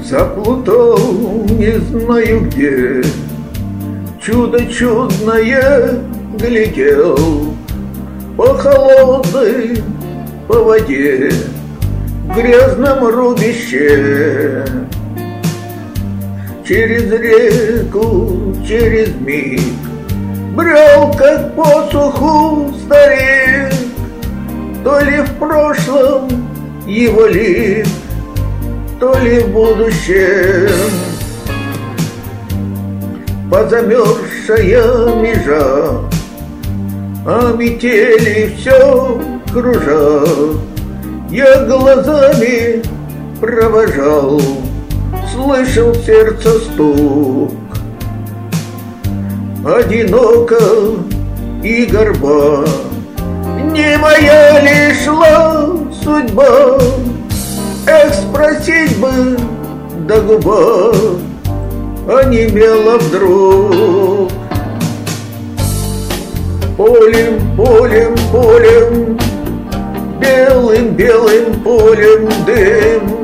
Заплутал, не знаю где, чудо чудное глядел по холодной, по воде, в грязном рубище. Через реку, через миг брел, как по суху старик, то ли в прошлом его лик, то ли в будущем. Позамерзшая межа, а метели все кружат. Я глазами провожал, слышал в сердце стук. Одиноко и горба, не моя ли шла судьба? Эх, спросить бы, да губа онемела вдруг. Полем, полем, полем, белым, белым полем дым.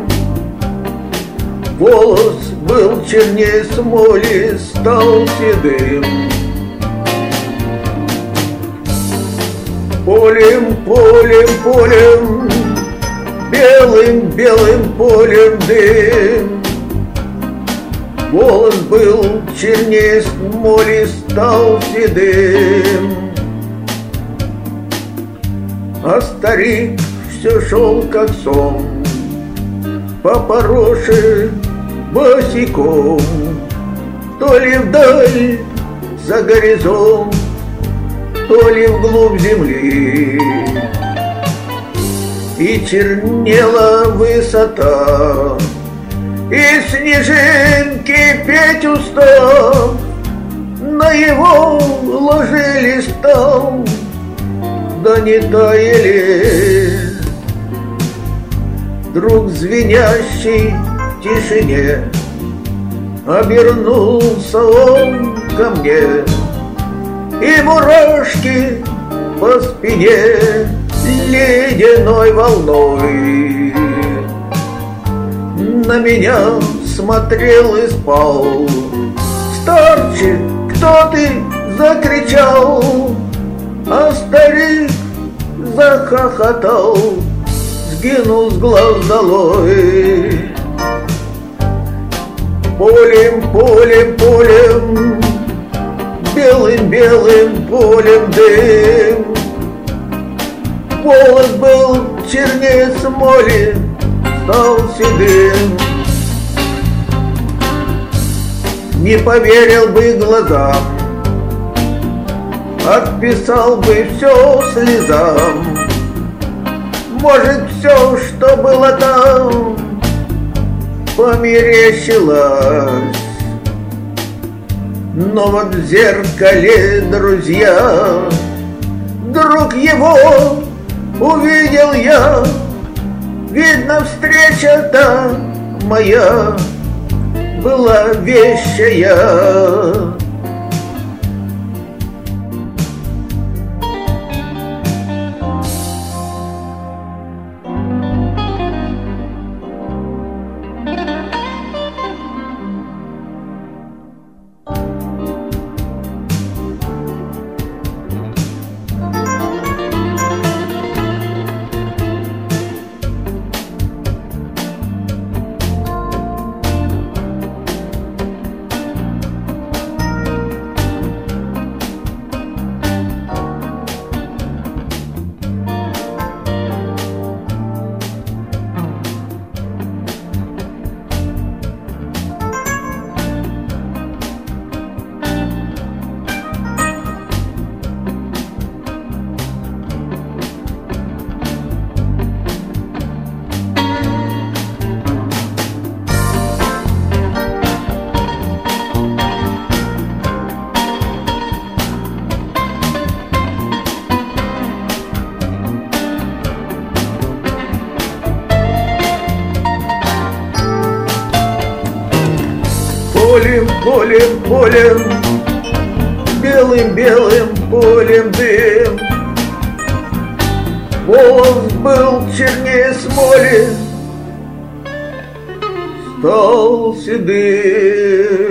Волос был чернее смоли, стал седым. Полем, полем, полем, белым, белым полем дым. Волос был чернее смоли, стал седым. А старик все шел как сон по пороше босиком, то ли вдаль за горизонт, то ли вглубь земли. И чернела высота, и снежинки петь устав на его ложились там, да не таяли. Вдруг в звенящей тишине обернулся он ко мне, и мурашки по спине ледяной волной. На меня смотрел и спал. Старче, кто ты? Закричал, а старик захохотал, сгинул с глаз долой. Полем, полем, полем, белым, белым полем дым. Волос был чернее смоли, стал седым. Не поверил бы глазам, отписал бы все слезам. Может, все, что было там, померещилось. Но вот в зеркале, друзья, друг его увидел я. Видно, встреча-то моя была вещая. Полем, полем, полем, белым, белым полем дым. Волос был чернее смоли, стал седым.